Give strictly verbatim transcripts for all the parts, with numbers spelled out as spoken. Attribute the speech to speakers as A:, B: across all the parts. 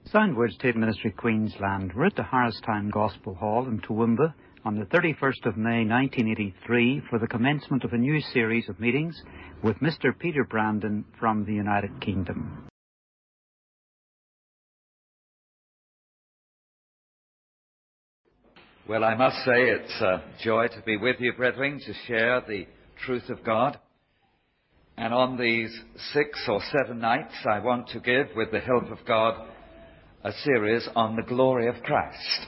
A: Soundwords Tape Ministry, Queensland. We're at the Harristown Gospel Hall in Toowoomba on the thirty-first of May nineteen eighty-three for the commencement of a new series of meetings with Mister Peter Brandon from the United Kingdom.
B: Well, I must say it's a joy to be with you, brethren, to share the truth of God. And on these six or seven nights, I want to give, with the help of God, a series on the glory of Christ.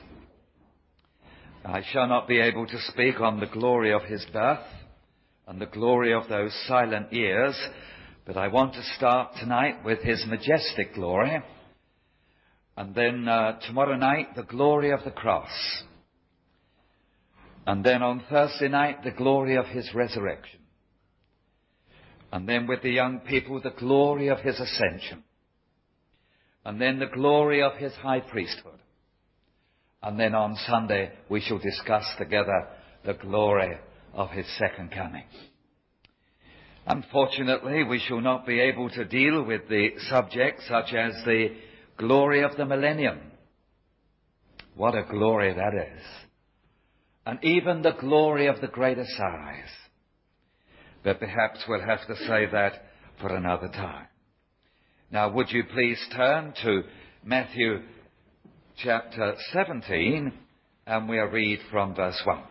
B: I shall not be able to speak on the glory of his birth and the glory of those silent years, but I want to start tonight with his majestic glory, and then uh, tomorrow night, the glory of the cross, and then on Thursday night, the glory of his resurrection, and then with the young people, the glory of his ascension, and then the glory of his high priesthood. And then on Sunday, we shall discuss together the glory of his second coming. Unfortunately, we shall not be able to deal with the subject such as the glory of the millennium. What a glory that is. And even the glory of the greater size. But perhaps we'll have to save that for another time. Now, would you please turn to Matthew chapter seventeen, and we'll read from verse one.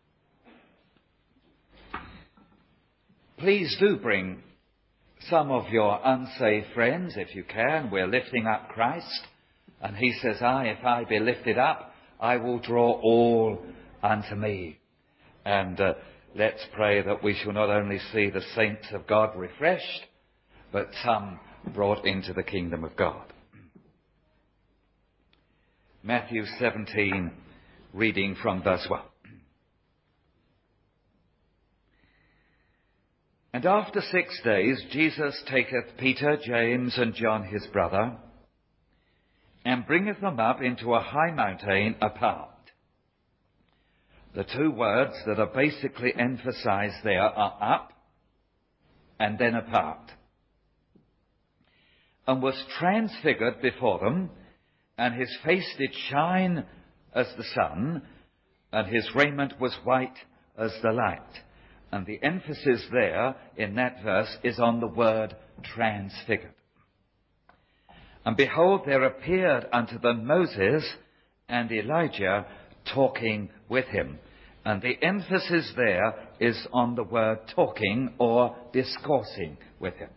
B: Please do bring some of your unsaved friends, if you can. We're lifting up Christ, and he says, I, if I be lifted up, I will draw all unto me. And uh, let's pray that we shall not only see the saints of God refreshed, but some brought into the kingdom of God. Matthew seventeen, reading from verse one. And after six days Jesus taketh Peter, James, and John his brother, and bringeth them up into a high mountain apart. The two words that are basically emphasized there are up and then apart. And was transfigured before them, and his face did shine as the sun, and his raiment was white as the light. And the emphasis there in that verse is on the word transfigured. And behold, there appeared unto them Moses and Elijah talking with him. And the emphasis there is on the word talking or discoursing with him.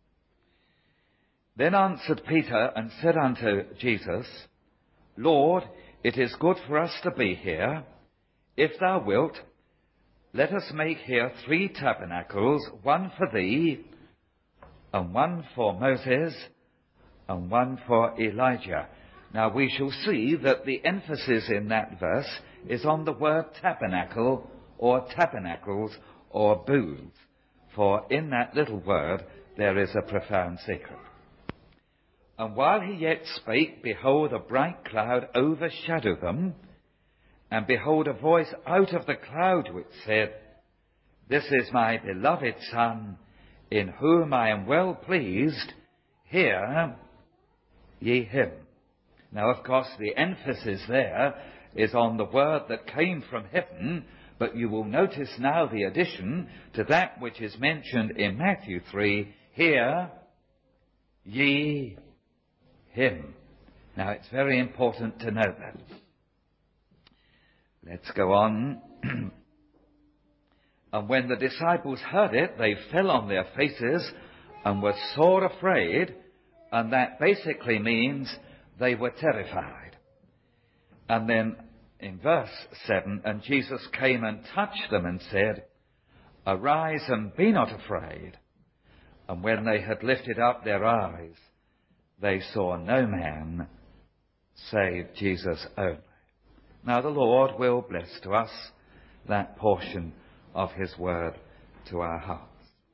B: Then answered Peter and said unto Jesus, Lord, it is good for us to be here. If thou wilt, let us make here three tabernacles, one for thee, and one for Moses, and one for Elijah. Now we shall see that the emphasis in that verse is on the word tabernacle, or tabernacles, or booths. For in that little word there is a profound secret. And while he yet spake, behold, a bright cloud overshadowed them, and behold, a voice out of the cloud which said, This is my beloved Son, in whom I am well pleased. Hear ye him. Now, of course, the emphasis there is on the word that came from heaven, but you will notice now the addition to that which is mentioned in Matthew three, Hear ye him. Now, it's very important to know that. Let's go on. And when the disciples heard it, they fell on their faces and were sore afraid, and that basically means they were terrified. And then in verse seven, and Jesus came and touched them and said, Arise and be not afraid. And when they had lifted up their eyes, they saw no man save Jesus only. Now the Lord will bless to us that portion of his word to our hearts.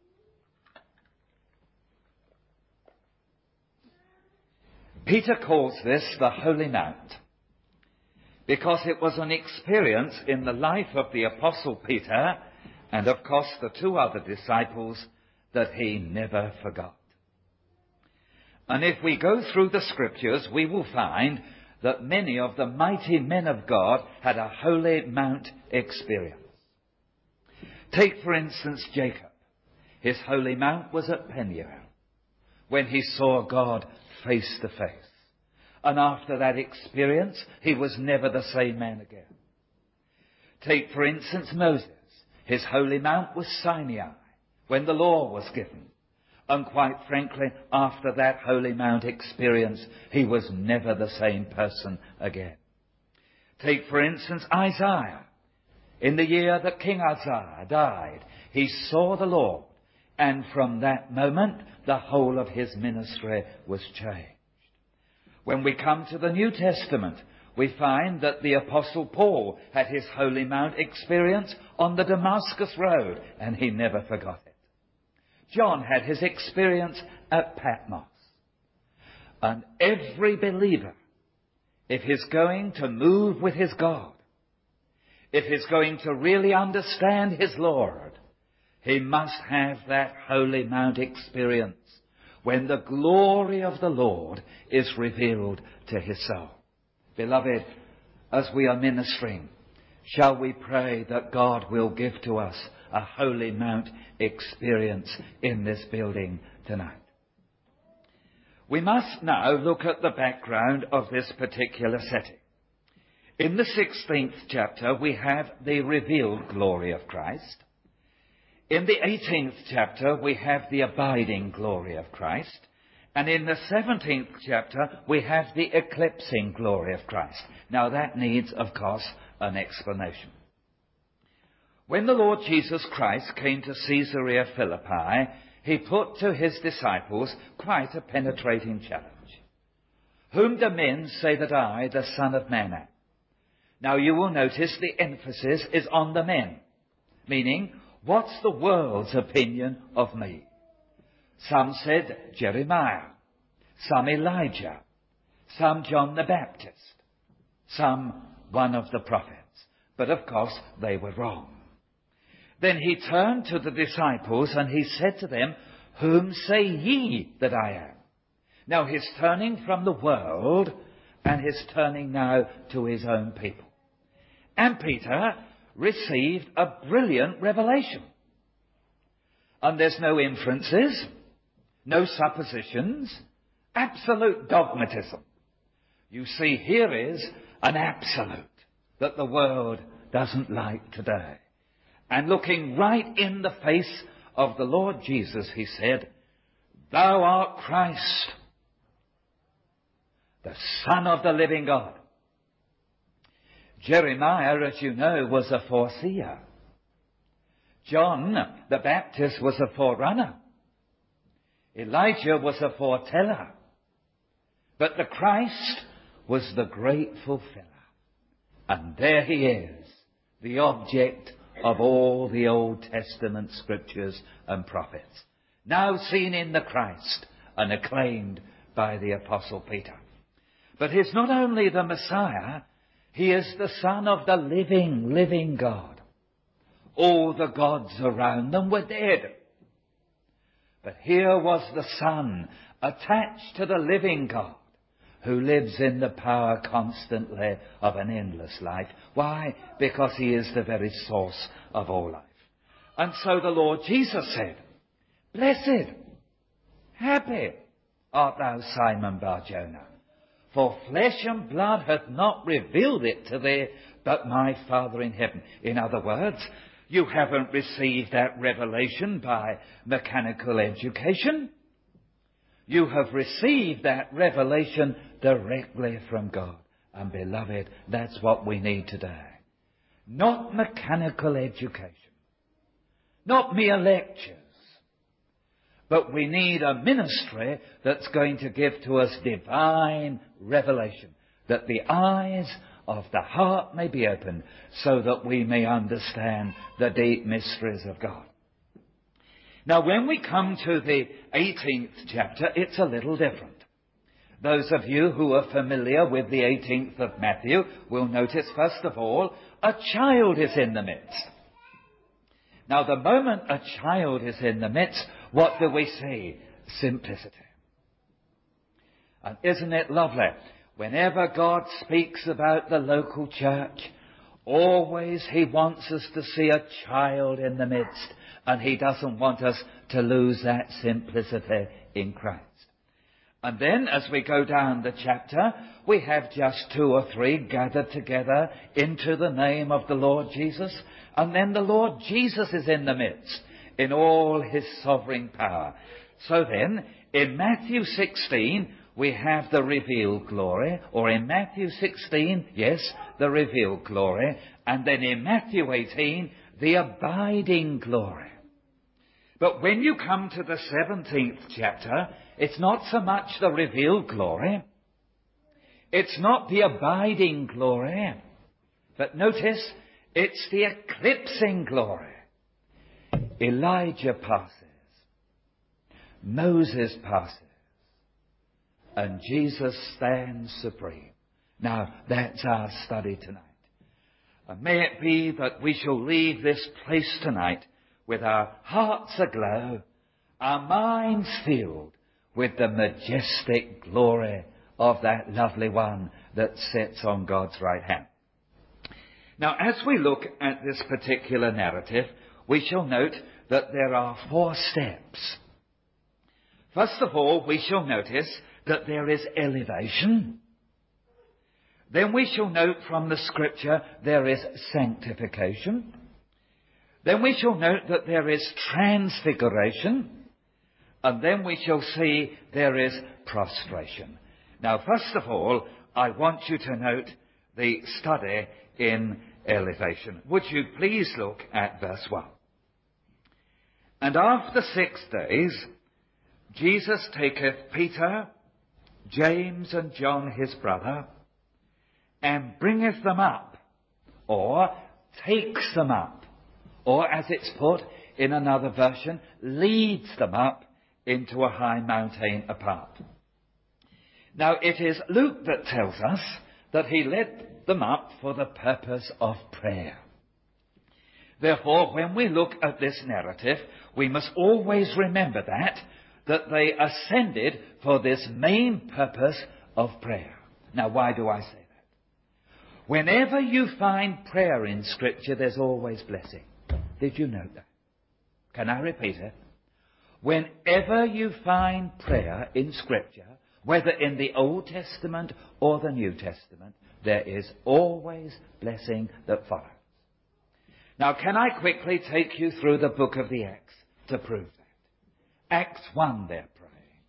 B: Peter calls this the Holy Mount because it was an experience in the life of the Apostle Peter and, of course, the two other disciples that he never forgot. And if we go through the Scriptures, we will find that many of the mighty men of God had a holy mount experience. Take, for instance, Jacob. His holy mount was at Peniel, when he saw God face to face. And after that experience, he was never the same man again. Take, for instance, Moses. His holy mount was Sinai, when the law was given. And quite frankly, after that holy mount experience, he was never the same person again. Take, for instance, Isaiah. In the year that King Uzziah died, he saw the Lord, and from that moment, the whole of his ministry was changed. When we come to the New Testament, we find that the Apostle Paul had his holy mount experience on the Damascus Road, and he never forgot it. John had his experience at Patmos. And every believer, if he's going to move with his God, if he's going to really understand his Lord, he must have that holy mount experience when the glory of the Lord is revealed to his soul. Beloved, as we are ministering, shall we pray that God will give to us a holy mount experience in this building tonight. We must now look at the background of this particular setting. In the sixteenth chapter, we have the revealed glory of Christ. In the eighteenth chapter, we have the abiding glory of Christ. And in the seventeenth chapter, we have the eclipsing glory of Christ. Now that needs, of course, an explanation. When the Lord Jesus Christ came to Caesarea Philippi, he put to his disciples quite a penetrating challenge. Whom do men say that I, the Son of Man, am? Now you will notice the emphasis is on the men, meaning, what's the world's opinion of me? Some said Jeremiah, some Elijah, some John the Baptist, some one of the prophets. But of course, they were wrong. Then he turned to the disciples and he said to them, whom say ye that I am? Now he's turning from the world and he's turning now to his own people. And Peter received a brilliant revelation. And there's no inferences, no suppositions, absolute dogmatism. You see, here is an absolute that the world doesn't like today. And looking right in the face of the Lord Jesus, he said, Thou art Christ, the Son of the living God. Jeremiah, as you know, was a foreseer. John the Baptist was a forerunner. Elijah was a foreteller. But the Christ was the great fulfiller. And there he is, the object of all the Old Testament scriptures and prophets. Now seen in the Christ and acclaimed by the Apostle Peter. But he's not only the Messiah, he is the Son of the living, living God. All the gods around them were dead. But here was the Son attached to the living God, who lives in the power constantly of an endless life. Why? Because he is the very source of all life. And so the Lord Jesus said, Blessed, happy art thou, Simon Bar-Jonah, for flesh and blood hath not revealed it to thee, but my Father in heaven. In other words, you haven't received that revelation by mechanical education. You have received that revelation directly from God. And beloved, that's what we need today. Not mechanical education. Not mere lectures. But we need a ministry that's going to give to us divine revelation. That the eyes of the heart may be opened so that we may understand the deep mysteries of God. Now, when we come to the eighteenth chapter, it's a little different. Those of you who are familiar with the eighteenth of Matthew will notice, first of all, a child is in the midst. Now, the moment a child is in the midst, what do we see? Simplicity. And isn't it lovely? Whenever God speaks about the local church, always he wants us to see a child in the midst, and he doesn't want us to lose that simplicity in Christ. And then as we go down the chapter, we have just two or three gathered together into the name of the Lord Jesus, and then the Lord Jesus is in the midst in all his sovereign power. So then, in Matthew sixteen, we have the revealed glory, or in Matthew sixteen, yes, the revealed glory, and then in Matthew eighteen, the abiding glory. But when you come to the seventeenth chapter, it's not so much the revealed glory, it's not the abiding glory, but notice, it's the eclipsing glory. Elijah passes, Moses passes, and Jesus stands supreme. Now, that's our study tonight. And may it be that we shall leave this place tonight with our hearts aglow, our minds filled with the majestic glory of that lovely one that sits on God's right hand. Now, as we look at this particular narrative, we shall note that there are four steps. First of all, we shall notice that there is elevation. Then we shall note from the scripture there is sanctification. Then we shall note that there is transfiguration. And then we shall see there is prostration. Now, first of all, I want you to note the study in elevation. Would you please look at verse one? And after six days, Jesus taketh Peter, James, and John his brother, and bringeth them up, or takes them up, or as it's put in another version, leads them up into a high mountain apart. Now, it is Luke that tells us that he led them up for the purpose of prayer. Therefore, when we look at this narrative, we must always remember that, that they ascended for this main purpose of prayer. Now, why do I say that? Whenever you find prayer in Scripture, there's always blessing. Did you know that? Can I repeat it? Whenever you find prayer in Scripture, whether in the Old Testament or the New Testament, there is always blessing that follows. Now, can I quickly take you through the book of the Acts to prove that? Acts one, they're praying.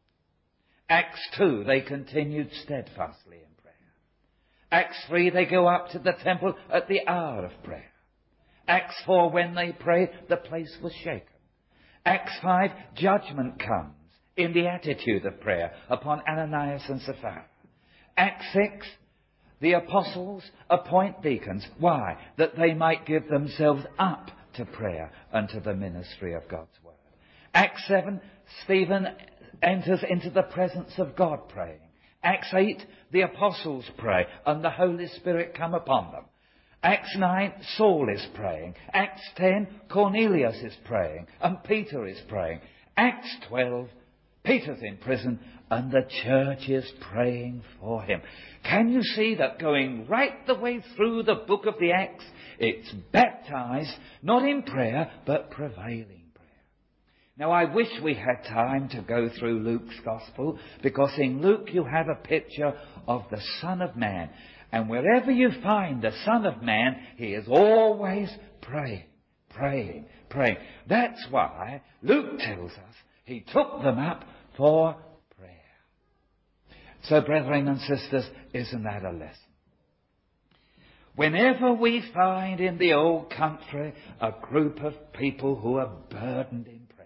B: Acts two, they continued steadfastly in prayer. Acts three, they go up to the temple at the hour of prayer. Acts four, when they prayed, the place was shaken. Acts five, judgment comes in the attitude of prayer upon Ananias and Sapphira. Acts six, the apostles appoint deacons. Why? That they might give themselves up to prayer and to the ministry of God's word. Acts seven, Stephen enters into the presence of God praying. Acts eight, the apostles pray and the Holy Spirit come upon them. Acts nine, Saul is praying. Acts ten, Cornelius is praying and Peter is praying. Acts twelve, Peter's in prison and the church is praying for him. Can you see that going right the way through the book of the Acts, it's baptized, not in prayer, but prevailing prayer. Now, I wish we had time to go through Luke's Gospel, because in Luke you have a picture of the Son of Man. And wherever you find the Son of Man, he is always praying, praying, praying. That's why Luke tells us he took them up for prayer. So, brethren and sisters, isn't that a lesson? Whenever we find in the old country a group of people who are burdened in prayer,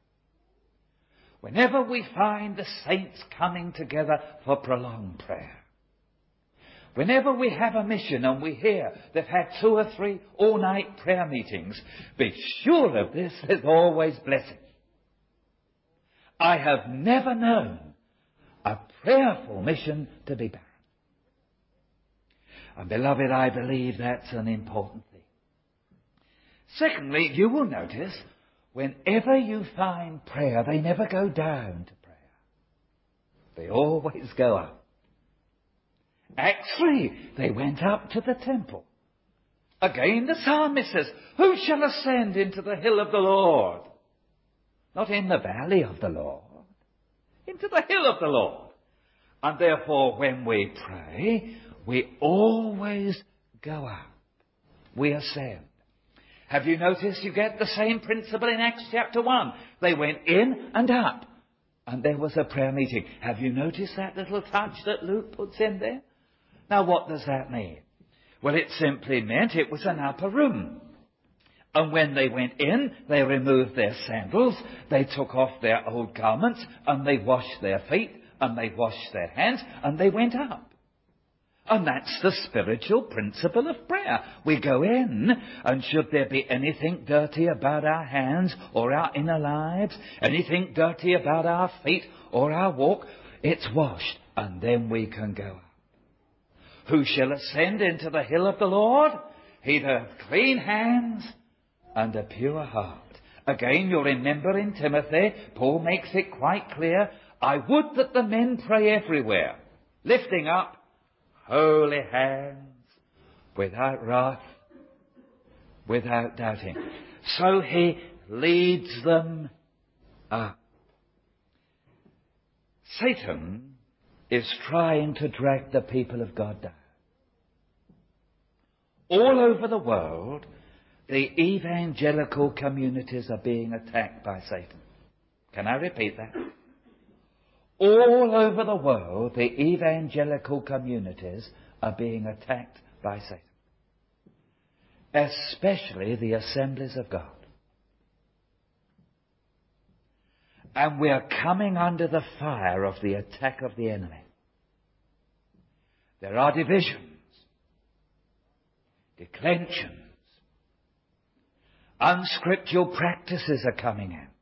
B: whenever we find the saints coming together for prolonged prayer, whenever we have a mission and we hear they've had two or three all-night prayer meetings, be sure of this, there's always blessing. I have never known a prayerful mission to be barren. And beloved, I believe that's an important thing. Secondly, you will notice, whenever you find prayer, they never go down to prayer. They always go up. Acts three, they went up to the temple. Again, the psalmist says, who shall ascend into the hill of the Lord? Not in the valley of the Lord, into the hill of the Lord. And therefore, when we pray, we always go up. We ascend. Have you noticed you get the same principle in Acts chapter one? They went in and up, and there was a prayer meeting. Have you noticed that little touch that Luke puts in there? Now, what does that mean? Well, it simply meant it was an upper room. And when they went in, they removed their sandals, they took off their old garments, and they washed their feet, and they washed their hands, and they went up. And that's the spiritual principle of prayer. We go in, and should there be anything dirty about our hands or our inner lives, anything dirty about our feet or our walk, it's washed, and then we can go up. Who shall ascend into the hill of the Lord? He that hath clean hands and a pure heart. Again, you'll remember in Timothy, Paul makes it quite clear, I would that the men pray everywhere, lifting up holy hands, without wrath, without doubting. So he leads them up. Satan is trying to drag the people of God down. All over the world, the evangelical communities are being attacked by Satan. Can I repeat that? All over the world, the evangelical communities are being attacked by Satan. Especially the assemblies of God. And we are coming under the fire of the attack of the enemy. There are divisions, declensions, unscriptural practices are coming in,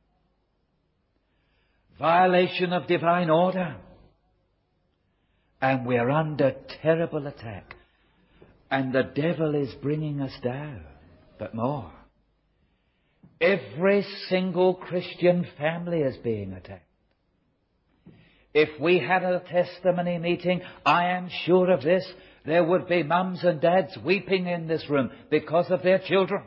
B: violation of divine order, and we're under terrible attack. And the devil is bringing us down, but more. Every single Christian family is being attacked. If we had a testimony meeting, I am sure of this, there would be mums and dads weeping in this room because of their children.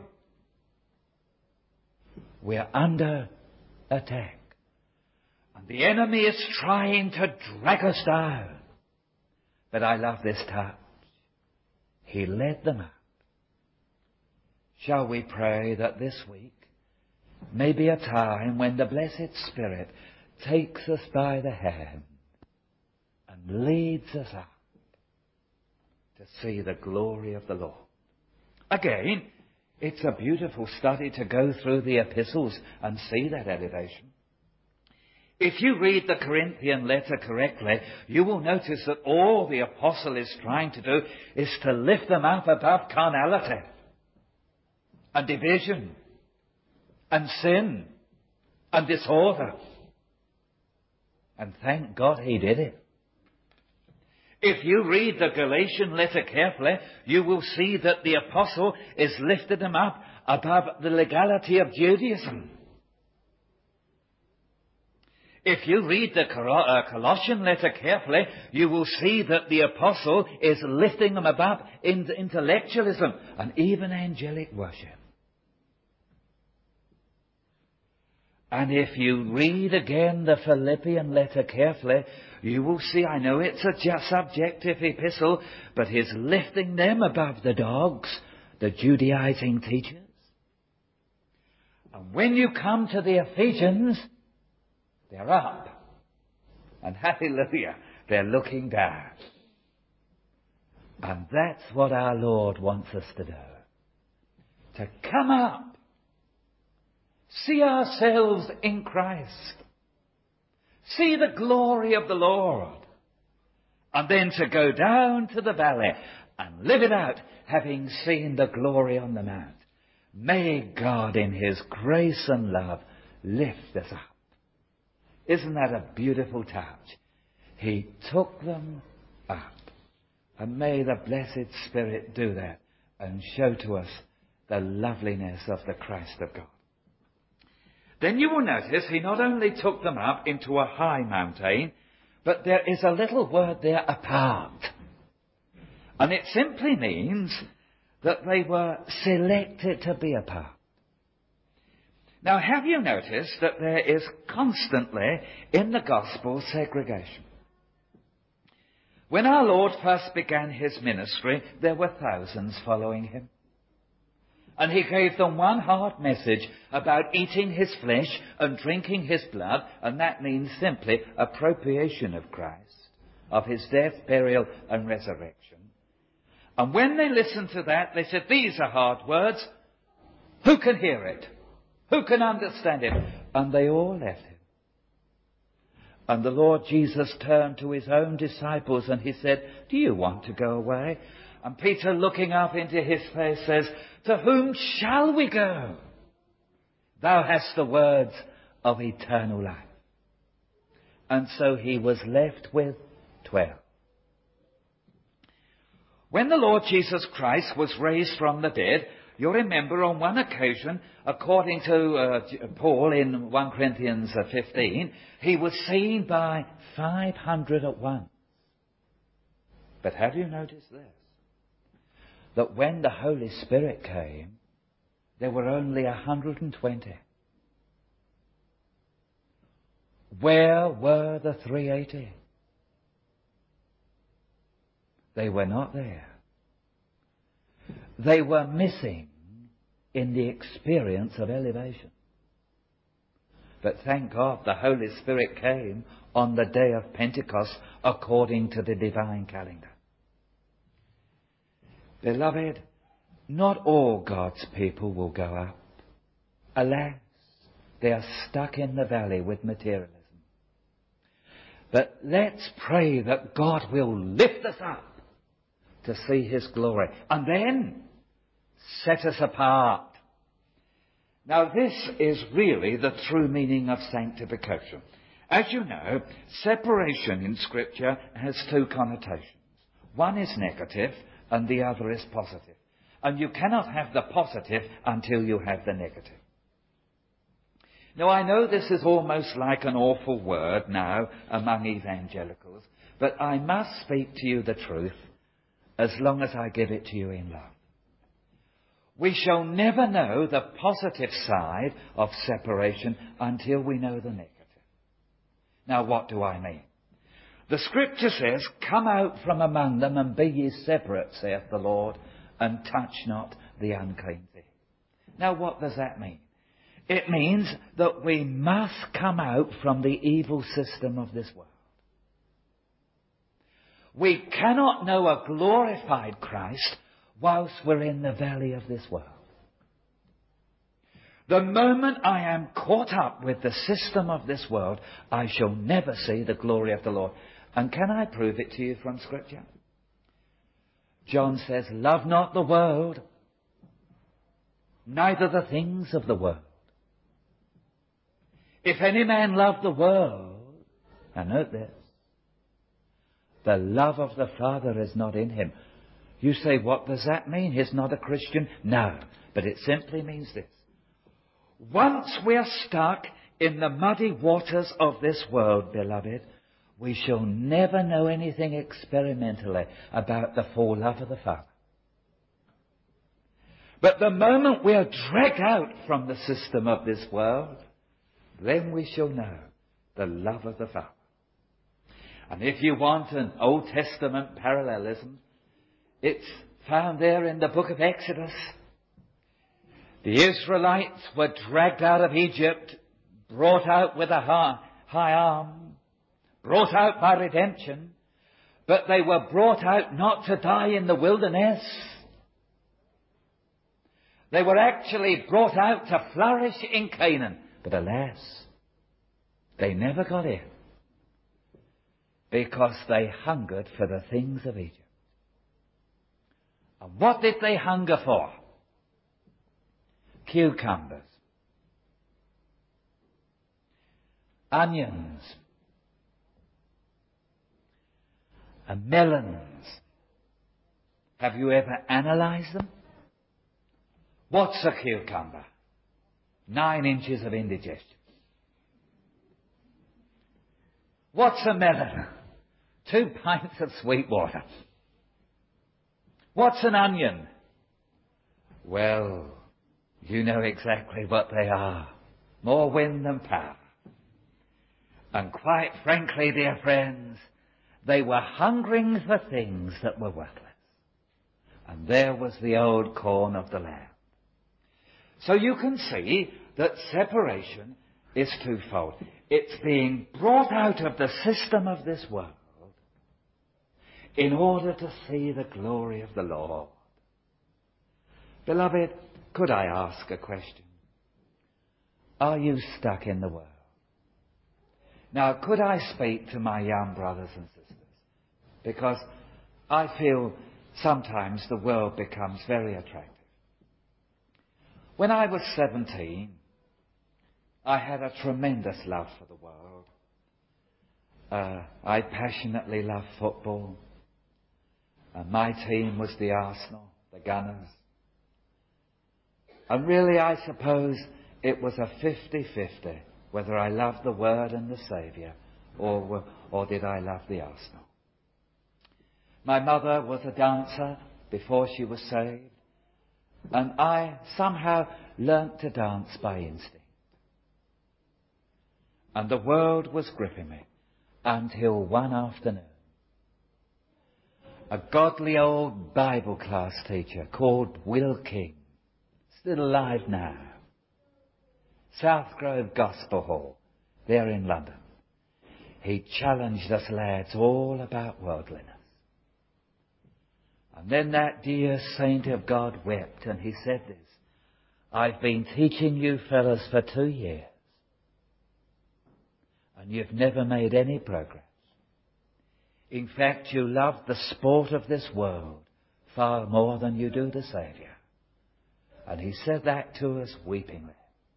B: We're under attack. And the enemy is trying to drag us down. But I love this touch. He led them up. Shall we pray that this week may be a time when the blessed Spirit takes us by the hand and leads us up to see the glory of the Lord. Again, it's a beautiful study to go through the epistles and see that elevation. If you read the Corinthian letter correctly, you will notice that all the apostle is trying to do is to lift them up above carnality and division and sin and disorder. And thank God he did it. If you read the Galatian letter carefully, you will see that the apostle is lifted them up above the legality of Judaism. If you read the Colossian letter carefully, you will see that the apostle is lifting them above intellectualism and even angelic worship. And if you read again the Philippian letter carefully, you will see, I know it's a just subjective epistle, but he's lifting them above the dogs, the Judaizing teachers. And when you come to the Ephesians, they're up. And hallelujah, they're looking down. And that's what our Lord wants us to do. To come up. See ourselves in Christ. See the glory of the Lord. And then to go down to the valley and live it out, having seen the glory on the mount. May God in his grace and love lift us up. Isn't that a beautiful touch? He took them up. And may the blessed Spirit do that and show to us the loveliness of the Christ of God. Then you will notice he not only took them up into a high mountain, But there is a little word there, apart. And it simply means that they were selected to be apart. Now, have you noticed that there is constantly in the gospel segregation? When our Lord first began his ministry, there were thousands following him. And he gave them one hard message about eating his flesh and drinking his blood, and that means simply appropriation of Christ, of his death, burial, and resurrection. And when they listened to that, they said, these are hard words. Who can hear it? Who can understand it? And they all left him. And the Lord Jesus turned to his own disciples and he said, do you want to go away? And Peter, looking up into his face, says, to whom shall we go? Thou hast the words of eternal life. And so he was left with twelve. When the Lord Jesus Christ was raised from the dead, you'll remember on one occasion, according to uh, Paul in First Corinthians fifteen, he was seen by five hundred at once. But have you noticed this? That when the Holy Spirit came, there were only one hundred twenty. Where were the three hundred eighty? They were not there. They were missing in the experience of elevation. But thank God the Holy Spirit came on the day of Pentecost according to the divine calendar. Beloved, not all God's people will go up. Alas, they are stuck in the valley with materialism. But let's pray that God will lift us up to see his glory and then set us apart. Now this is really the true meaning of sanctification. As you know, separation in Scripture has two connotations. One is negative and the other is positive. And you cannot have the positive until you have the negative. Now I know this is almost like an awful word now among evangelicals, but I must speak to you the truth as long as I give it to you in love. We shall never know the positive side of separation until we know the negative. Now what do I mean? The Scripture says, come out from among them and be ye separate, saith the Lord, and touch not the unclean thing. Now what does that mean? It means that we must come out from the evil system of this world. We cannot know a glorified Christ whilst we're in the valley of this world. The moment I am caught up with the system of this world, I shall never see the glory of the Lord. And can I prove it to you from Scripture? John says, love not the world, neither the things of the world. If any man love the world, and note this, the love of the Father is not in him. You say, what does that mean? He's not a Christian? No, but it simply means this. Once we're stuck in the muddy waters of this world, beloved, we shall never know anything experimentally about the full love of the Father. But the moment we are dragged out from the system of this world, then we shall know the love of the Father. And if you want an Old Testament parallelism, it's found there in the book of Exodus. The Israelites were dragged out of Egypt, brought out with a high arm, brought out by redemption, but they were brought out not to die in the wilderness. They were actually brought out to flourish in Canaan. But alas, they never got in because they hungered for the things of Egypt. And what did they hunger for? Cucumbers, onions, and melons. Have you ever analysed them? What's a cucumber? Nine inches of indigestion. What's a melon? Two pints of sweet water. What's an onion? Well, you know exactly what they are. More wind than power. And quite frankly, dear friends, they were hungering for things that were worthless. And there was the old corn of the land. So you can see that separation is twofold. It's being brought out of the system of this world in order to see the glory of the Lord. Beloved, could I ask a question? Are you stuck in the world? Now, could I speak to my young brothers and sisters? Because I feel sometimes the world becomes very attractive. When I was seventeen, I had a tremendous love for the world. Uh, I passionately loved football. And my team was the Arsenal, the Gunners. And really, I suppose it was a fifty-fifty whether I loved the Word and the Saviour or, or did I love the Arsenal. My mother was a dancer before she was saved, and I somehow learnt to dance by instinct. And the world was gripping me until one afternoon, a godly old Bible class teacher called Will King, still alive now, South Grove Gospel Hall, there in London. He challenged us lads all about worldliness. And then that dear saint of God wept and he said this, I've been teaching you fellas for two years and you've never made any progress. In fact, you love the sport of this world far more than you do the Saviour. And he said that to us weepingly.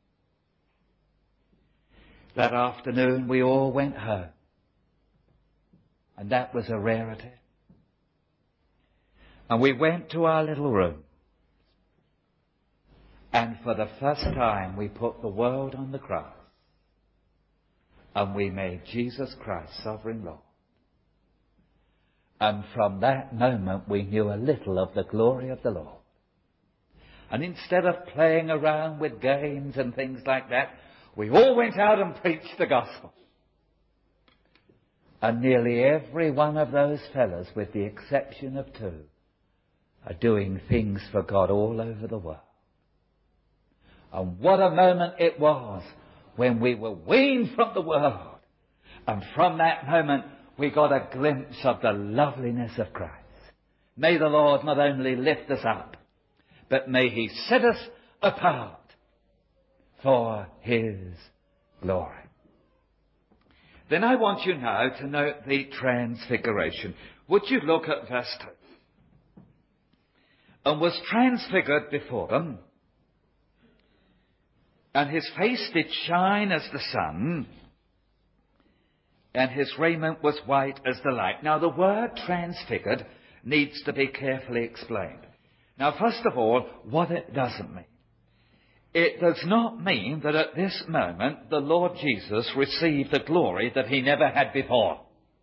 B: That afternoon we all went home. And that was a rarity. And we went to our little room. And for the first time we put the world on the cross. And we made Jesus Christ sovereign Lord. And from that moment we knew a little of the glory of the Lord. And instead of playing around with games and things like that, we all went out and preached the gospel. And nearly every one of those fellas, with the exception of two, are doing things for God all over the world. And what a moment it was when we were weaned from the world. And from that moment we got a glimpse of the loveliness of Christ. May the Lord not only lift us up, but may He set us apart for His glory. Then I want you now to note the transfiguration. Would you look at verse two? And was transfigured before them, and his face did shine as the sun, and his raiment was white as the light. Now the word transfigured needs to be carefully explained. Now first of all, what it doesn't mean. It does not mean that at this moment the Lord Jesus received a glory that he never had before.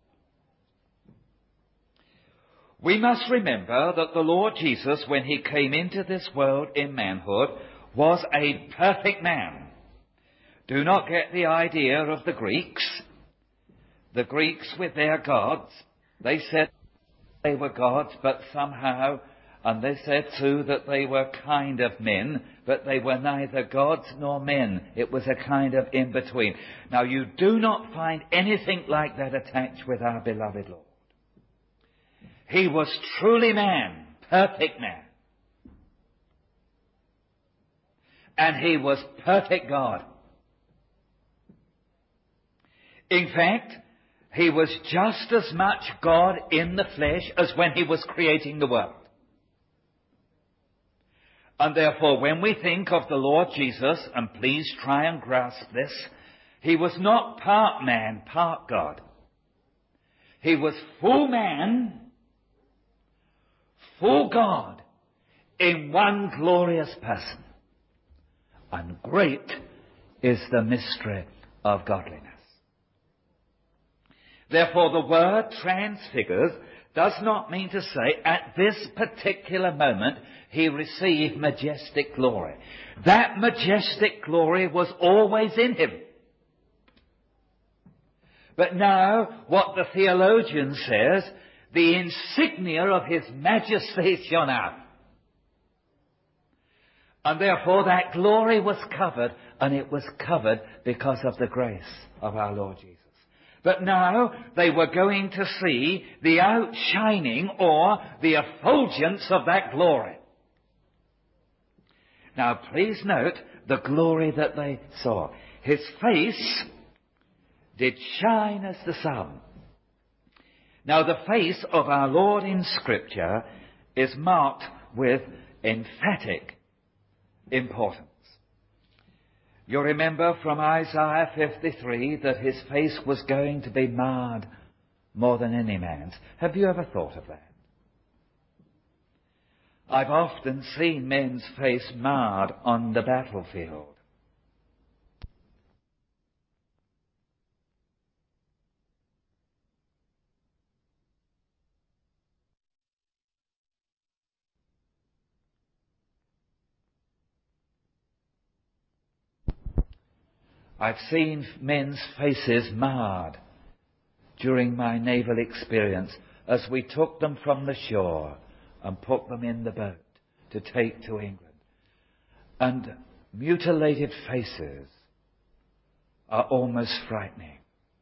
B: We must remember that the Lord Jesus, when he came into this world in manhood, was a perfect man. Do not get the idea of the Greeks. The Greeks with their gods, they said they were gods, but somehow, and they said too that they were kind of men, but they were neither gods nor men. It was a kind of in-between. Now you do not find anything like that attached with our beloved Lord. He was truly man, perfect man. And he was perfect God. In fact, he was just as much God in the flesh as when he was creating the world. And therefore, when we think of the Lord Jesus, and please try and grasp this, he was not part man, part God. He was full man, full God, in one glorious person. And great is the mystery of godliness. Therefore, the word transfigured does not mean to say at this particular moment he received majestic glory. That majestic glory was always in him. But now, what the theologian says, the insignia of his majesty shone out. And therefore that glory was covered, and it was covered because of the grace of our Lord Jesus. But now they were going to see the outshining or the effulgence of that glory. Now please note the glory that they saw. His face did shine as the sun. Now the face of our Lord in Scripture is marked with emphatic importance. You remember from Isaiah fifty-three that his face was going to be marred more than any man's. Have you ever thought of that? I've often seen men's face marred on the battlefield. I've seen men's faces marred during my naval experience as we took them from the shore and put them in the boat to take to England. And mutilated faces are almost frightening.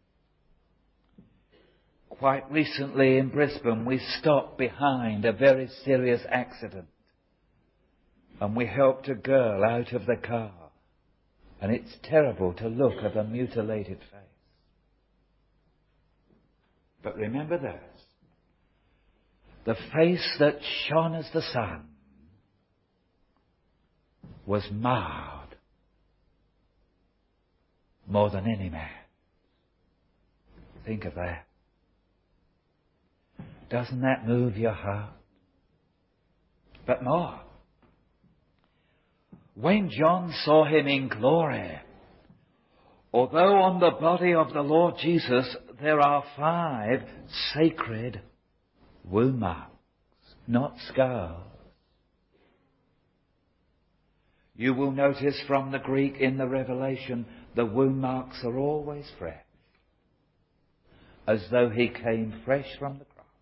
B: Quite recently in Brisbane, we stopped behind a very serious accident and we helped a girl out of the car. And it's terrible to look at a mutilated face. But remember this. The face that shone as the sun was marred more than any man. Think of that. Doesn't that move your heart? But more. When John saw him in glory, although on the body of the Lord Jesus there are five sacred wound marks, not scars. You will notice from the Greek in the Revelation, the wound marks are always fresh, as though he came fresh from the cross.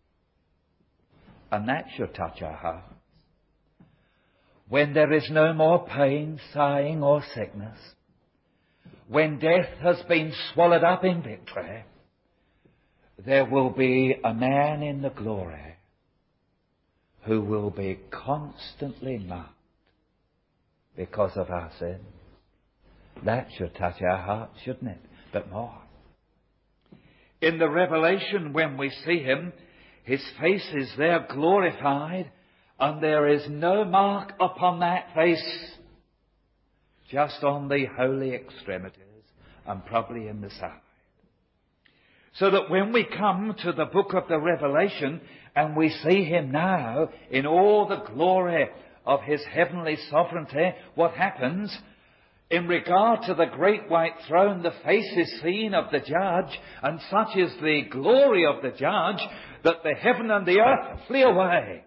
B: And that should touch our hearts. When there is no more pain, sighing or sickness, when death has been swallowed up in victory, there will be a man in the glory who will be constantly marked because of our sin. That should touch our hearts, shouldn't it? But more. In the Revelation, when we see him, his face is there glorified, and there is no mark upon that face, just on the holy extremities and probably in the side. So that when we come to the book of the Revelation and we see him now in all the glory of his heavenly sovereignty, what happens? In regard to the great white throne, the face is seen of the judge, and such is the glory of the judge that the heaven and the earth flee away.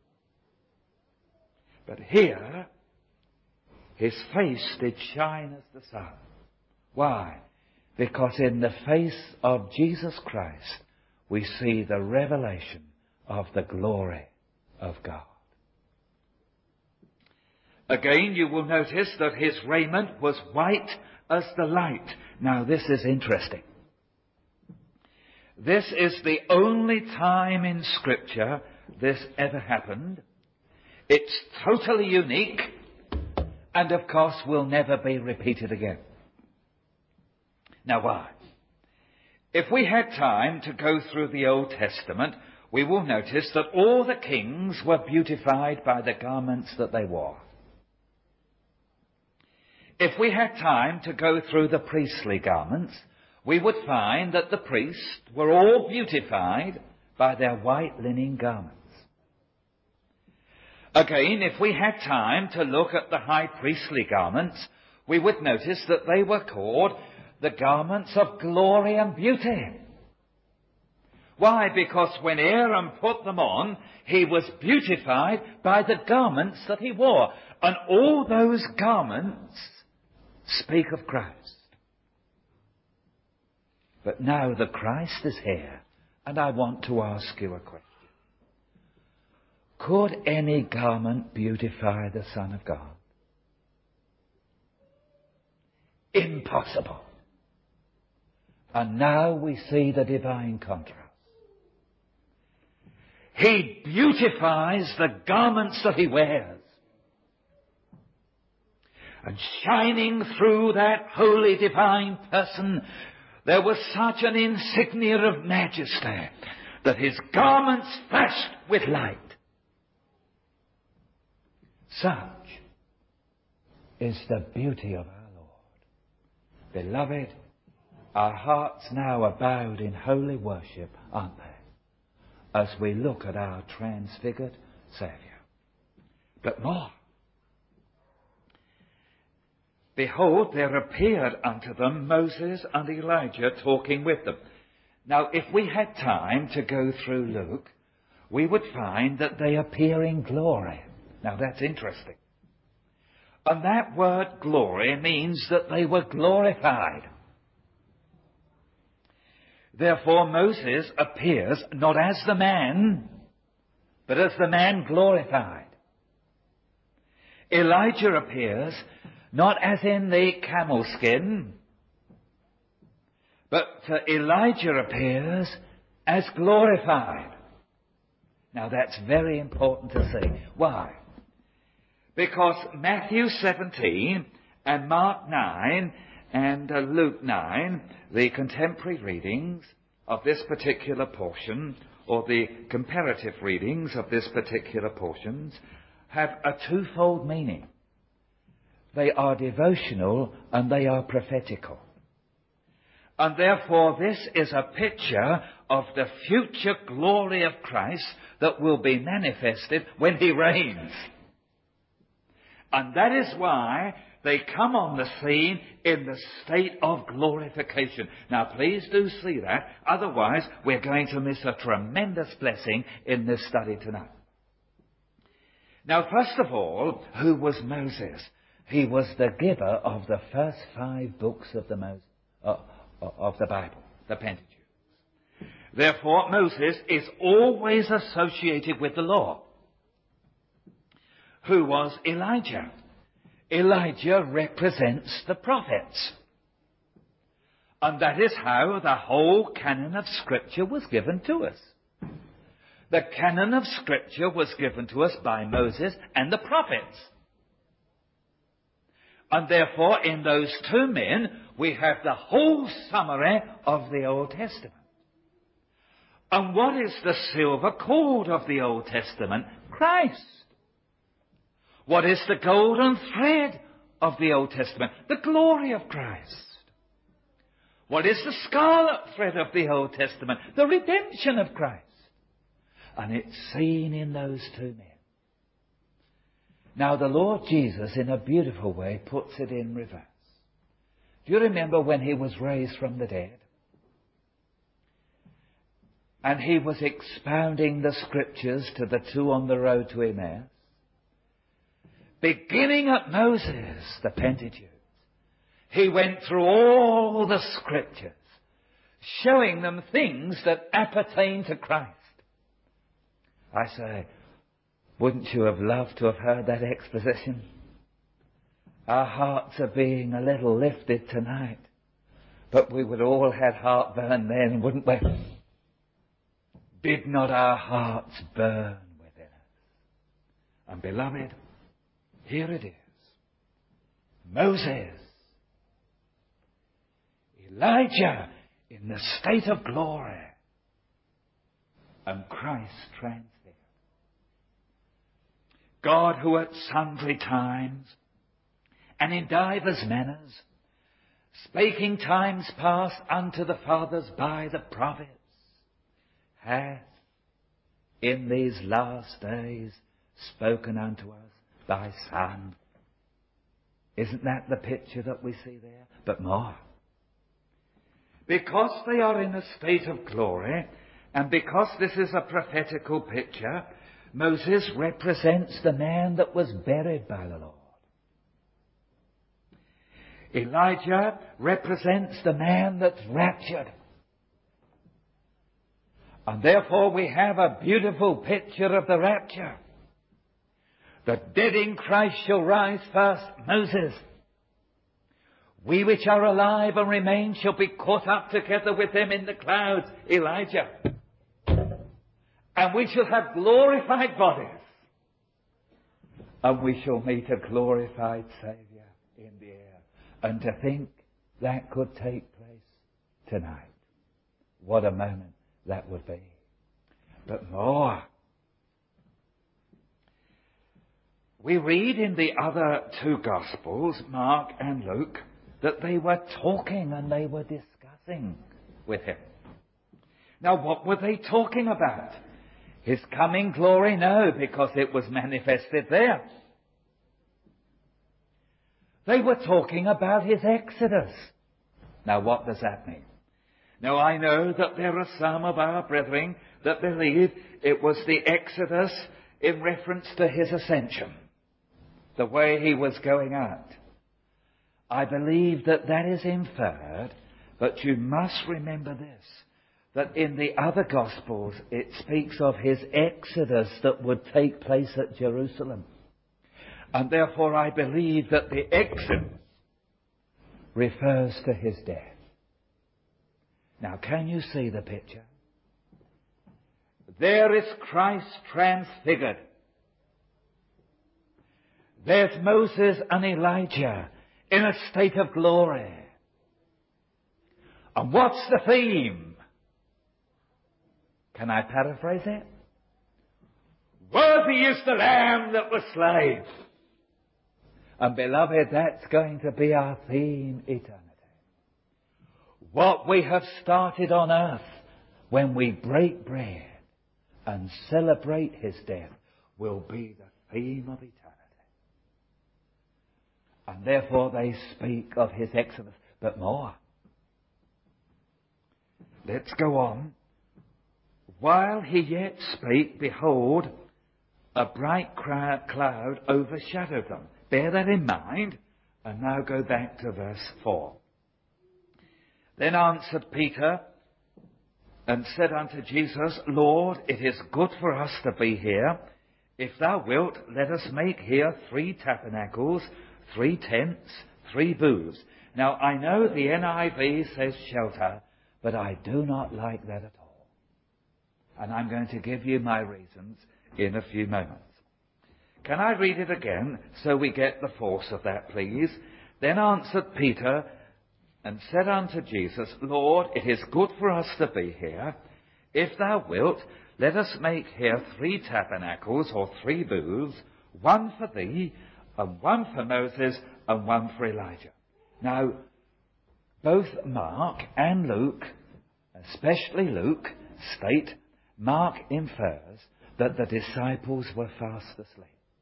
B: But here, his face did shine as the sun. Why? Because in the face of Jesus Christ, we see the revelation of the glory of God. Again, you will notice that his raiment was white as the light. Now, this is interesting. This is the only time in Scripture this ever happened. It's totally unique, and of course will never be repeated again. Now why? If we had time to go through the Old Testament, we will notice that all the kings were beautified by the garments that they wore. If we had time to go through the priestly garments, we would find that the priests were all beautified by their white linen garments. Again, if we had time to look at the high priestly garments, we would notice that they were called the garments of glory and beauty. Why? Because when Aaron put them on, he was beautified by the garments that he wore. And all those garments speak of Christ. But now the Christ is here, and I want to ask you a question. Could any garment beautify the Son of God? Impossible. And now we see the divine contrast. He beautifies the garments that he wears. And shining through that holy divine person, there was such an insignia of majesty that his garments flashed with light. Such is the beauty of our Lord. Beloved, our hearts now are bowed in holy worship, aren't they? As we look at our transfigured Saviour. But more. Behold, there appeared unto them Moses and Elijah talking with them. Now, if we had time to go through Luke, we would find that they appear in glory. Now, that's interesting. And that word glory means that they were glorified. Therefore, Moses appears not as the man, but as the man glorified. Elijah appears not as in the camel skin, but uh, Elijah appears as glorified. Now that's very important to see. Why? Because Matthew seventeen and Mark nine and uh, Luke nine, the contemporary readings of this particular portion, or the comparative readings of this particular portion, have a twofold meaning. They are devotional and they are prophetical. And therefore this is a picture of the future glory of Christ that will be manifested when he reigns. And that is why they come on the scene in the state of glorification. Now please do see that, otherwise we're going to miss a tremendous blessing in this study tonight. Now first of all, who was Moses? He was the giver of the first five books of the, Mos- uh, of the Bible, the Pentateuch. Therefore, Moses is always associated with the law. Who was Elijah? Elijah represents the prophets. And that is how the whole canon of Scripture was given to us. The canon of Scripture was given to us by Moses and the prophets. And therefore, in those two men, we have the whole summary of the Old Testament. And what is the silver cord of the Old Testament? Christ. What is the golden thread of the Old Testament? The glory of Christ. What is the scarlet thread of the Old Testament? The redemption of Christ. And it's seen in those two men. Now the Lord Jesus, in a beautiful way, puts it in reverse. Do you remember when he was raised from the dead? And he was expounding the Scriptures to the two on the road to Emmaus? Beginning at Moses, the Pentateuch, he went through all the Scriptures, showing them things that appertain to Christ. I say, wouldn't you have loved to have heard that exposition? Our hearts are being a little lifted tonight, but we would all have heartburn then, wouldn't we? Did not our hearts burn within us? And beloved, here it is. Moses, Elijah in the state of glory, and Christ transfigured. God, who at sundry times and in divers manners spake in times past unto the fathers by the prophets, hath in these last days spoken unto us by Son. Isn't that the picture that we see there? But more. Because they are in a state of glory, And because this is a prophetical picture, Moses represents the man that was buried by the Lord. Elijah represents the man that's raptured. And therefore we have a beautiful picture of the rapture. The dead in Christ shall rise first, Moses. We which are alive and remain shall be caught up together with him in the clouds, Elijah. And we shall have glorified bodies. And we shall meet a glorified Saviour in the air. And to think that could take place tonight. What a moment that would be. But more. We read in the other two Gospels, Mark and Luke, that they were talking and they were discussing with him. Now, what were they talking about? His coming glory? No, because it was manifested there. They were talking about his exodus. Now, what does that mean? Now, I know that there are some of our brethren that believe it was the exodus in reference to his ascension, the way he was going out. I believe that that is inferred, but you must remember this, that in the other Gospels it speaks of his exodus that would take place at Jerusalem. And therefore I believe that the exodus refers to his death. Now, can you see the picture? There is Christ transfigured. There's Moses and Elijah in a state of glory. And what's the theme? Can I paraphrase it? Worthy is the Lamb that was slain. And beloved, that's going to be our theme eternity. What we have started on earth when we break bread and celebrate his death will be the theme of eternity. And therefore they speak of his exodus, but more. Let's go on. While he yet spake, behold, a bright cloud overshadowed them. Bear that in mind, and now go back to verse four. Then answered Peter, and said unto Jesus, Lord, it is good for us to be here. If thou wilt, let us make here three tabernacles, three tents, three booths. Now, I know the N I V says shelter, but I do not like that at all. And I'm going to give you my reasons in a few moments. Can I read it again so we get the force of that, please? Then answered Peter and said unto Jesus, Lord, it is good for us to be here. If thou wilt, let us make here three tabernacles or three booths, one for thee, and one for Moses, and one for Elijah. Now, both Mark and Luke, especially Luke, state, Mark infers that the disciples were fast asleep.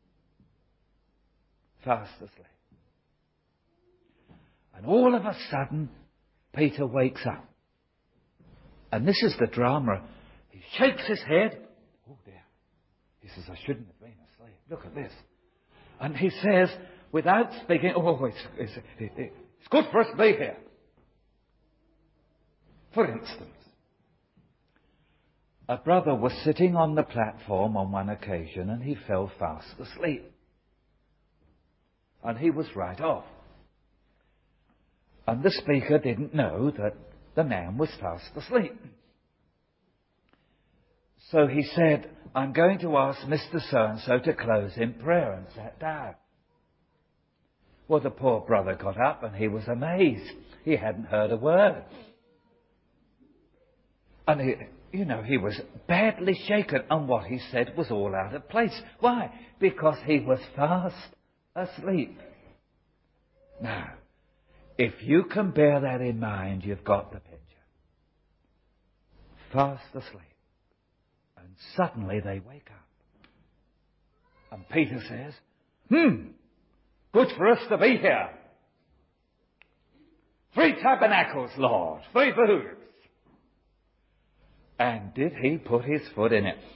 B: Fast asleep. And all of a sudden, Peter wakes up. And this is the drama. He shakes his head. Oh dear. He says, I shouldn't have been asleep. Look at this. And he says, without speaking, oh, it's, it's, it's good for us to be here. For instance, a brother was sitting on the platform on one occasion and he fell fast asleep. And he was right off. And the speaker didn't know that the man was fast asleep. So he said, I'm going to ask Mister So-and-so to close in prayer, and sat down. Well, the poor brother got up and he was amazed. He hadn't heard a word. And he, you know, he was badly shaken, and what he said was all out of place. Why? Because he was fast asleep. Now, if you can bear that in mind, you've got the picture. Fast asleep. And suddenly they wake up. And Peter says, Hmm, good for us to be here. Three tabernacles, Lord, three booths. And did he put his foot in it?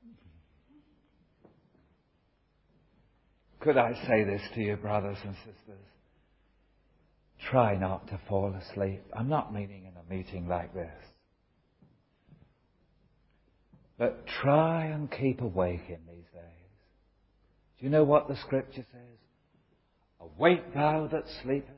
B: Could I say this to you, brothers and sisters? Try not to fall asleep. I'm not meaning in a meeting like this. But try and keep awake in these days. Do you know what the Scripture says? Awake thou that sleepest.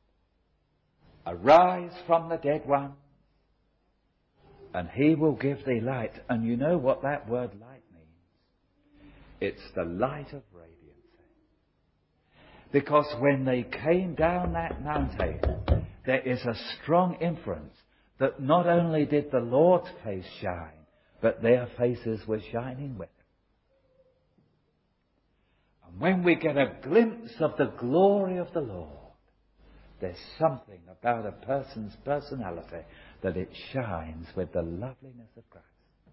B: Arise from the dead one. And he will give thee light. And you know what that word light means? It's the light of radiance. Because when they came down that mountain, there is a strong inference that not only did the Lord's face shine, but their faces were shining with him. And when we get a glimpse of the glory of the Lord, there's something about a person's personality that it shines with the loveliness of Christ.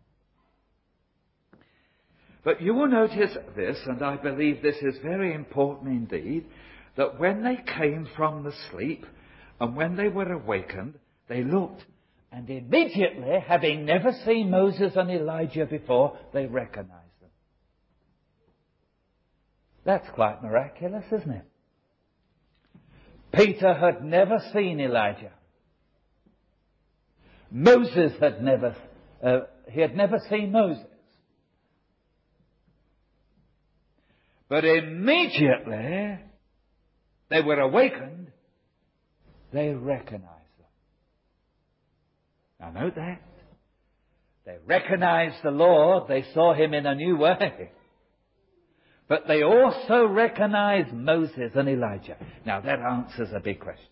B: But you will notice this, and I believe this is very important indeed, that when they came from the sleep and when they were awakened, they looked, and immediately, having never seen Moses and Elijah before, they recognized them. That's quite miraculous, isn't it? Peter had never seen Elijah. Moses had never, uh, he had never seen Moses. But immediately they were awakened, they recognized them. Now note that. They recognized the Lord, they saw him in a new way. But they also recognized Moses and Elijah. Now that answers a big question.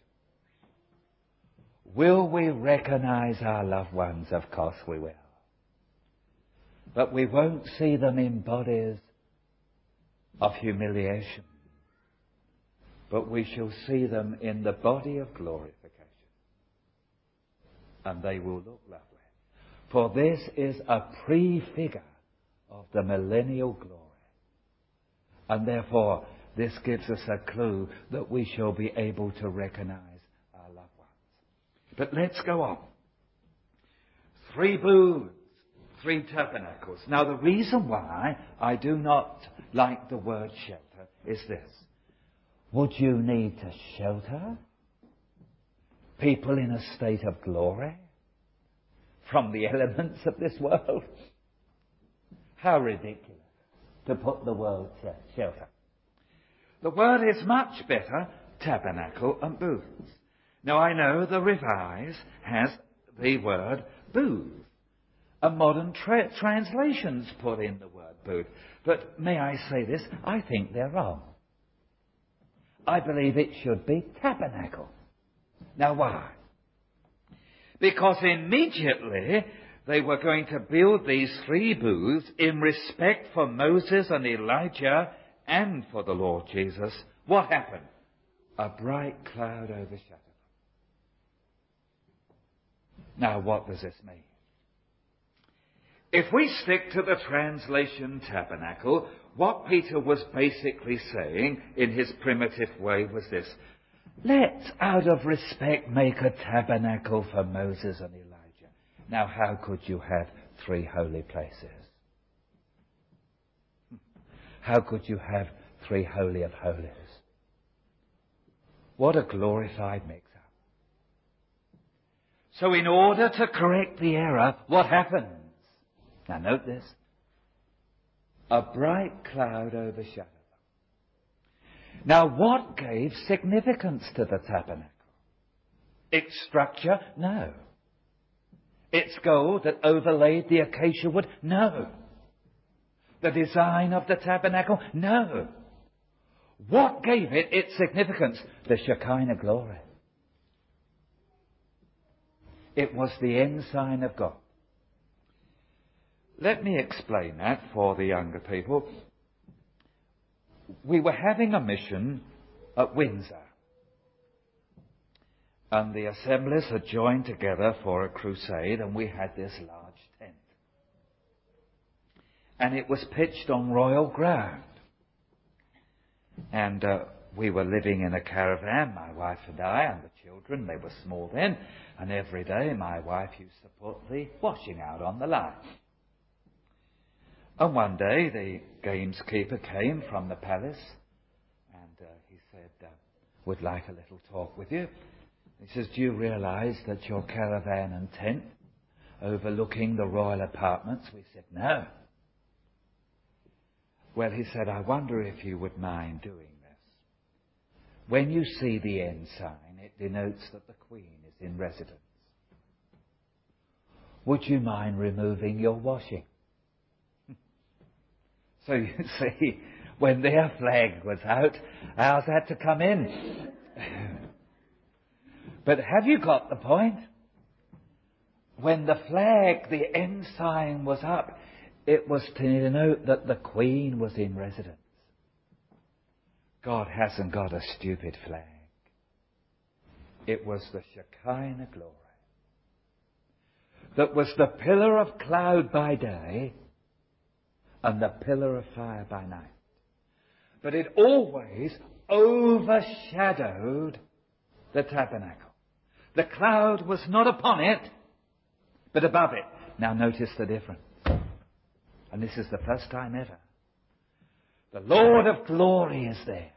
B: Will we recognize our loved ones? Of course we will. But we won't see them in bodies of humiliation. But we shall see them in the body of glorification. And they will look lovely. For this is a prefigure of the millennial glory. And therefore, this gives us a clue that we shall be able to recognize our loved ones. But let's go on. Three booths, three tabernacles. Now, the reason why I do not like the word shelter is this. Would you need to shelter people in a state of glory from the elements of this world? How ridiculous to put the word shelter. The word is much better, tabernacle and booths. Now I know the Revised has the word booth. A modern tra- translations put in the word booth. But may I say this? I think they're wrong. I believe it should be tabernacle. Now why? Because immediately they were going to build these three booths in respect for Moses and Elijah and for the Lord Jesus. What happened? A bright cloud overshadowed them. Now what does this mean? If we stick to the translation tabernacle, what Peter was basically saying in his primitive way was this. Let's, out of respect, make a tabernacle for Moses and Elijah. Now, how could you have three holy places? How could you have three holy of holies? What a glorified mix-up. So in order to correct the error, what happens? Now note this. A bright cloud overshadowed them. Now what gave significance to the tabernacle? Its structure? No. Its gold that overlaid the acacia wood? No. The design of the tabernacle? No. What gave it its significance? The Shekinah glory. It was the ensign of God. Let me explain that for the younger people. We were having a mission at Windsor. And the assemblies had joined together for a crusade, and we had this large tent. And it was pitched on royal ground. And uh, we were living in a caravan, my wife and I, and the children. They were small then, and every day my wife used to put the washing out on the line. And one day the gameskeeper came from the palace, and uh, he said, uh, would like a little talk with you. He says, do you realise that your caravan and tent overlooking the royal apartments? We said, no. Well, he said, I wonder if you would mind doing this. When you see the end sign, it denotes that the Queen is in residence. Would you mind removing your washing? So you see, when their flag was out, ours had to come in. But have you got the point? When the flag, the ensign was up, it was to denote that the Queen was in residence. God hasn't got a stupid flag. It was the Shekinah glory. That was the pillar of cloud by day and the pillar of fire by night. But it always overshadowed the tabernacle. The cloud was not upon it, but above it. Now notice the difference. And this is the first time ever. The Lord of glory is there.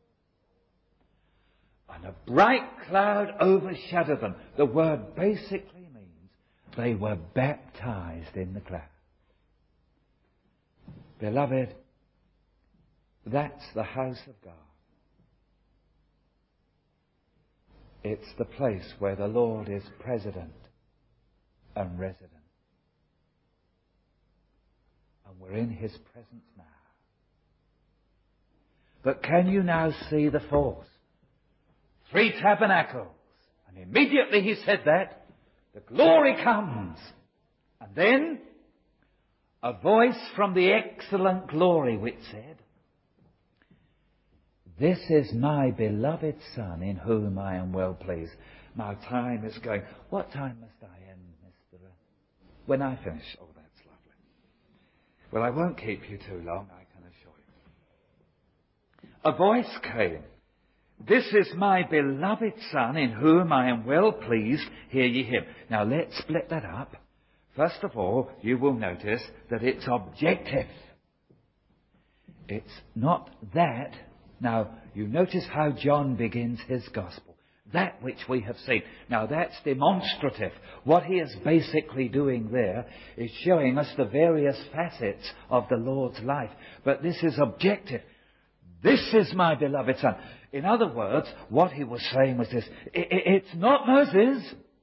B: And a bright cloud overshadowed them. The word basically means they were baptized in the cloud. Beloved, that's the house of God. It's the place where the Lord is president and resident. And we're in His presence now. But can you now see the force? Three tabernacles. And immediately he said that, the glory comes. And then a voice from the excellent glory which said, this is my beloved Son in whom I am well pleased. My time is going. What time must I end, Mister When I finish. Oh, that's lovely. Well, I won't keep you too long, I can assure you. A voice came. This is my beloved Son in whom I am well pleased. Hear ye him. Now let's split that up. First of all, you will notice that it's objective. It's not that. Now, you notice how John begins his gospel. That which we have seen. Now, that's demonstrative. What he is basically doing there is showing us the various facets of the Lord's life. But this is objective. This is my beloved Son. In other words, what he was saying was this. It's not Moses.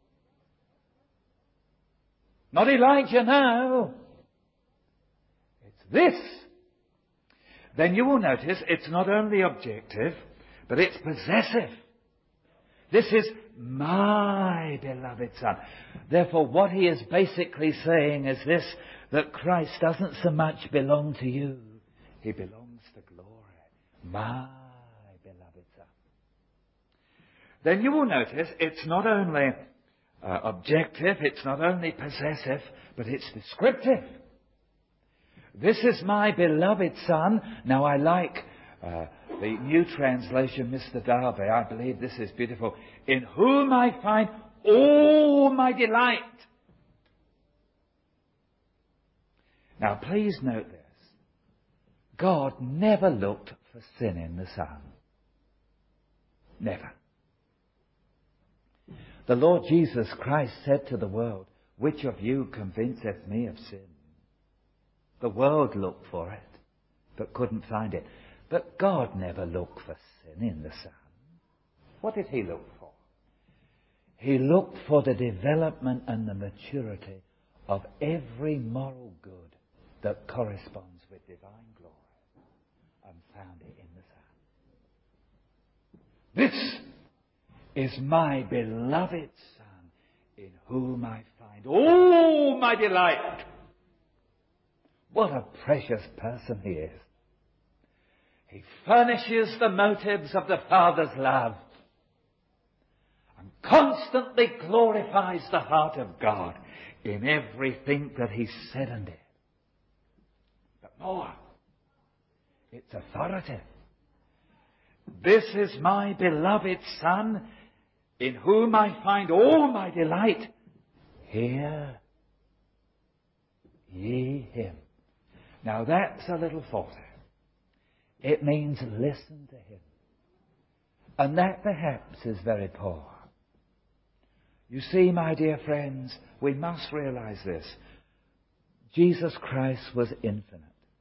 B: Not Elijah now. It's this. Then you will notice it's not only objective, but it's possessive. This is my beloved Son. Therefore, what he is basically saying is this, that Christ doesn't so much belong to you. He belongs to glory. My beloved Son. Then you will notice it's not only uh, objective, it's not only possessive, but it's descriptive. This is my beloved Son. Now I like uh, the new translation, Mister Darby. I believe this is beautiful. In whom I find all my delight. Now please note this. God never looked for sin in the Son. Never. The Lord Jesus Christ said to the world, which of you convinceth me of sin? The world looked for it, but couldn't find it. But God never looked for sin in the Son. What did he look for? He looked for the development and the maturity of every moral good that corresponds with divine glory, and found it in the Son. This is my beloved Son, in whom I find all my delight. What a precious person he is. He furnishes the motives of the Father's love and constantly glorifies the heart of God in everything that he said and did. But more, it's authoritative. This is my beloved Son, in whom I find all my delight. Hear ye him. Now that's a little falter. It means listen to him. And that perhaps is very poor. You see, my dear friends, we must realize this. Jesus Christ was infinite.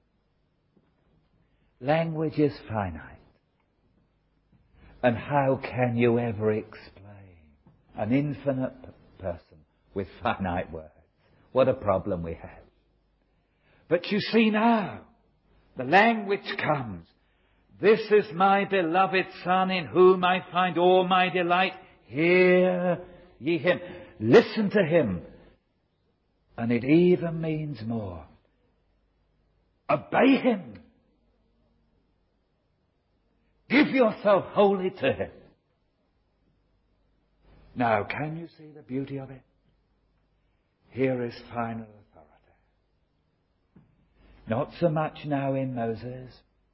B: Language is finite. And how can you ever explain an infinite person with finite words? What a problem we have. But you see now, the language comes. This is my beloved Son, in whom I find all my delight. Hear ye him. Listen to him. And it even means more. Obey him. Give yourself wholly to him. Now, can you see the beauty of it? Here is final authority. Not so much now in Moses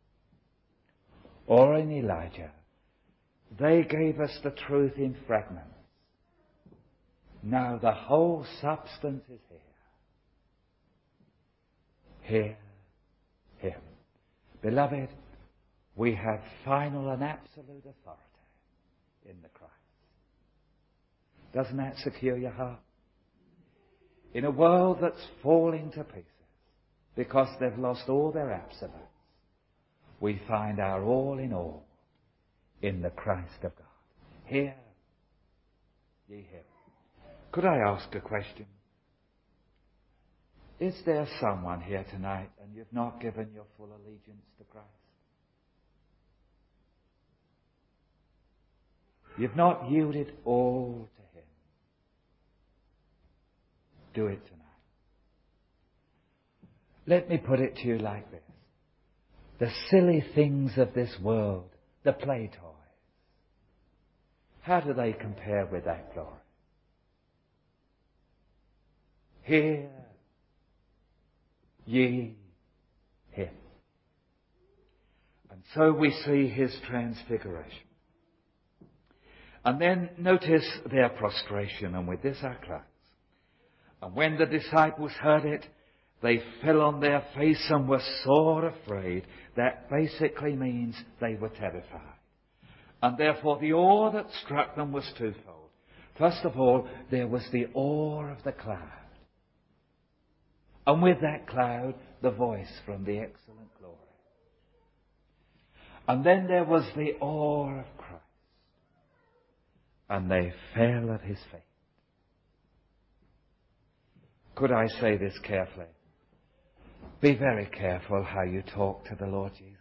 B: or in Elijah. They gave us the truth in fragments. Now the whole substance is here. Hear him. Beloved, we have final and absolute authority in the Christ. Doesn't that secure your heart? In a world that's falling to pieces because they've lost all their absolutes, we find our all in all in the Christ of God. Hear ye him. Could I ask a question? Is there someone here tonight and you've not given your full allegiance to Christ? You've not yielded all to him. Do it tonight. Let me put it to you like this. The silly things of this world, the play toys, how do they compare with that glory? Hear ye him. And so we see his transfiguration. And then notice their prostration, and with this I close. And when the disciples heard it, they fell on their face and were sore afraid. That basically means they were terrified. And therefore the awe that struck them was twofold. First of all, there was the awe of the cloud. And with that cloud, the voice from the excellent glory. And then there was the awe of Christ. And they fell at his feet. Could I say this carefully? Be very careful how you talk to the Lord Jesus.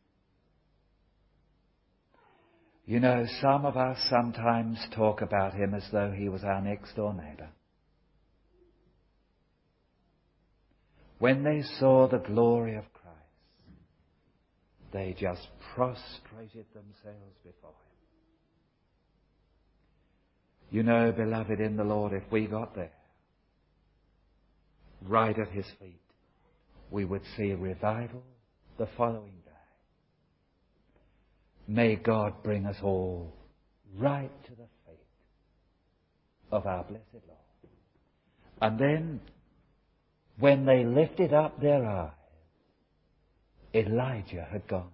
B: You know, some of us sometimes talk about him as though he was our next door neighbour. When they saw the glory of Christ, they just prostrated themselves before him. You know, beloved in the Lord, if we got there, right at his feet, we would see revival the following day. May God bring us all right to the feet of our blessed Lord. And then, when they lifted up their eyes, Elijah had gone.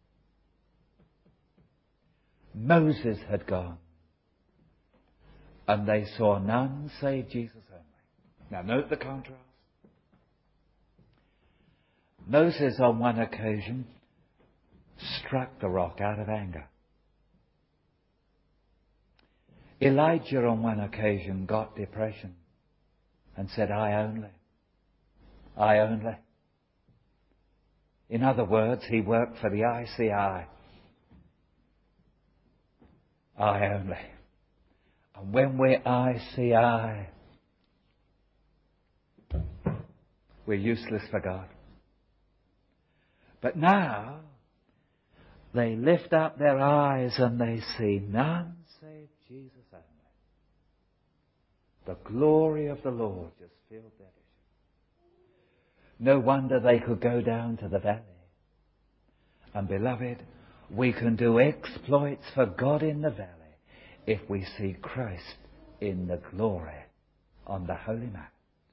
B: Moses had gone. And they saw none save Jesus only. Now note the contrast. Moses on one occasion struck the rock out of anger. Elijah on one occasion got depression and said, I only. I only. In other words, he worked for the I C I. I only. And when we're I C I, we're useless for God. But now, they lift up their eyes and they see none save Jesus only. The glory of the Lord just filled their vision. No wonder they could go down to the valley. And beloved, We can do exploits for God in the valley if we see Christ in the glory on the Holy Mount.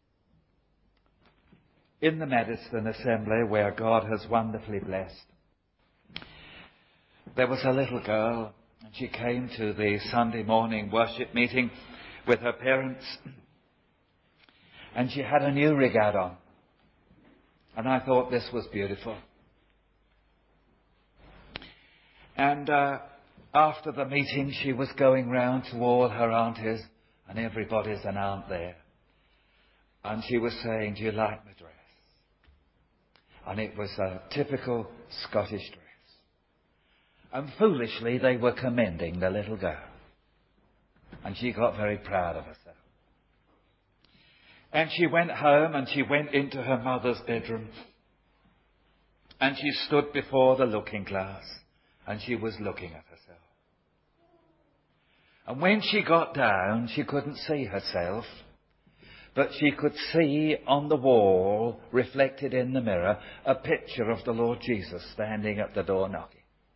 B: In the Maddiston Assembly, where God has wonderfully blessed, there was a little girl, and she came to the Sunday morning worship meeting with her parents, and she had a new regard on. And I thought this was beautiful. And uh, after the meeting, she was going round to all her aunties, and everybody's an aunt there. And she was saying, "Do you like my dress?" And it was a typical Scottish dress. And foolishly, they were commending the little girl. And she got very proud of herself. And she went home and she went into her mother's bedroom. And she stood before the looking glass. And she was looking at herself. And when she got down, she couldn't see herself. But she could see on the wall, reflected in the mirror, a picture of the Lord Jesus standing at the door knocking.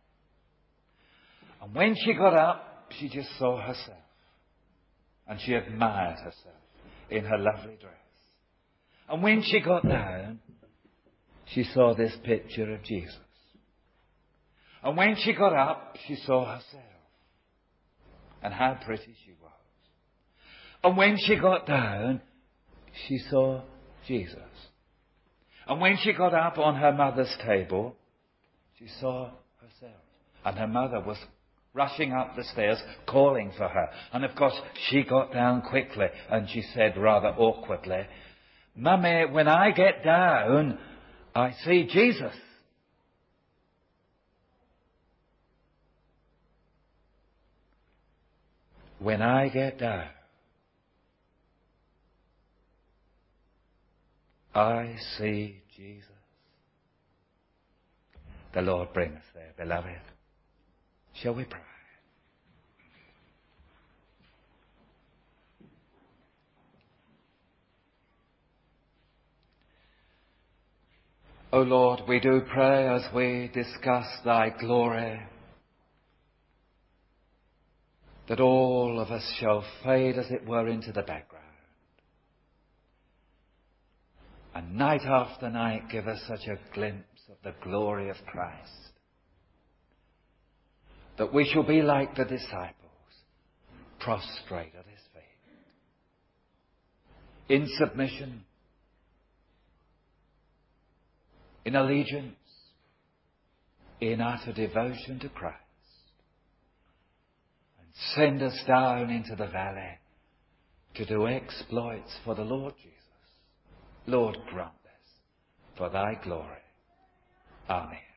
B: And when she got up, she just saw herself. And she admired herself in her lovely dress. And when she got down, she saw this picture of Jesus. And when she got up, she saw herself. And how pretty she was. And when she got down, she saw Jesus. And when she got up on her mother's table, she saw herself. And her mother was rushing up the stairs, calling for her. And of course, she got down quickly, and she said rather awkwardly, "Mummy, when I get down, I see Jesus." When I get down, I see Jesus. The Lord bring us there, beloved. Shall we pray? O Lord, we do pray as we discuss thy glory, that all of us shall fade, as it were, into the background. And night after night give us such a glimpse of the glory of Christ, that we shall be like the disciples, prostrate at his feet, in submission, in allegiance, in utter devotion to Christ. And send us down into the valley to do exploits for the Lord Jesus. Lord, grant this for thy glory. Amen.